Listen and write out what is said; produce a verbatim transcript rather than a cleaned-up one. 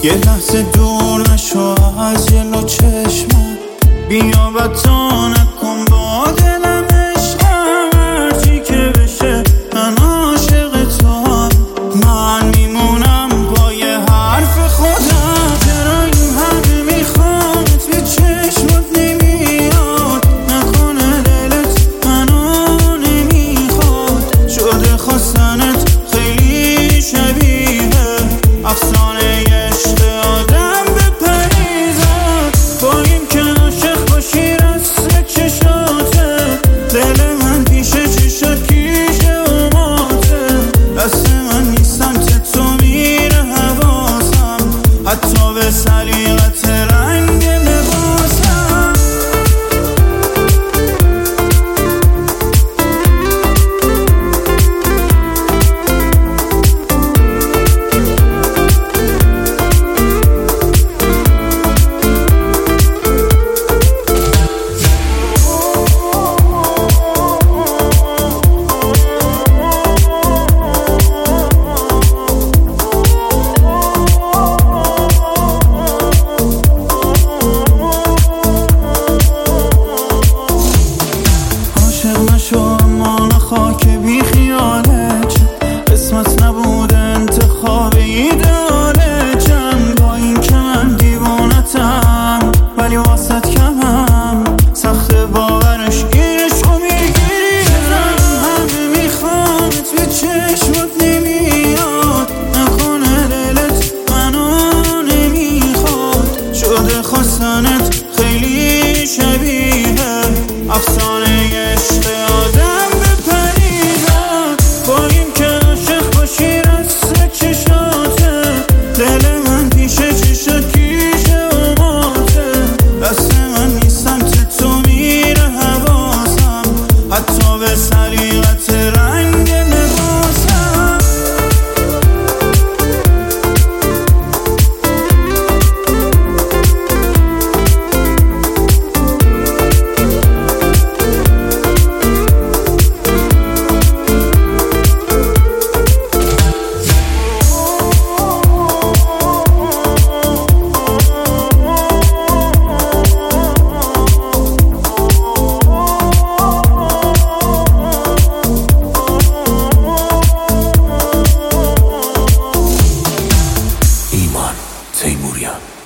یه لحظه دور نشو از جلو چشمم، بیا و تا نکن با دلم عشقم. هرچی که بشه من عاشق توام، من میمونم با یه حرف خودم. چرا این همه میخوامت به چشمت نمیاد، نکنه دلت منو نمیخواد. شده خواستنت خیلی شبیه افسانه عشق آدم به پریزاد. با این که عاشق باشی رسته چشاته، دل من پیشه چشات کیشه و ماته. دست من نیستم که تو میره حواسم، حتی به سلیقت رنگ لباسم. نشو اما نخواه که بی خیالت، قسمت نبود انتخاب ایدالتم. با این که من دیوانتم ولی واسط کمم، سخت باورش گیرش رو میگیری. چرا همه میخوامت به چشمت نمیاد، نکنه دلت منو نمیخواد. شده خواستنت خیلی شبیه افسانه عشق آدم به پریزاد. با این که عاشق باشی رسته چشاته، دل من پیشه چشات کیشه و ماته. دست من نیستم که تو میره حواسم، حتی به سلیقت رنگ لباسم. ایمان تیموریان.